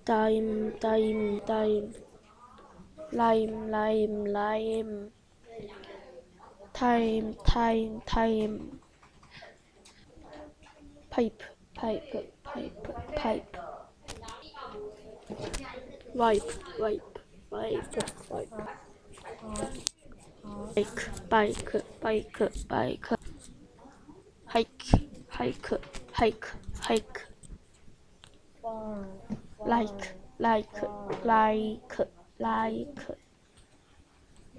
time, lime, time, pipe, wipe, bike, hike, fall, like, fall, fall, like,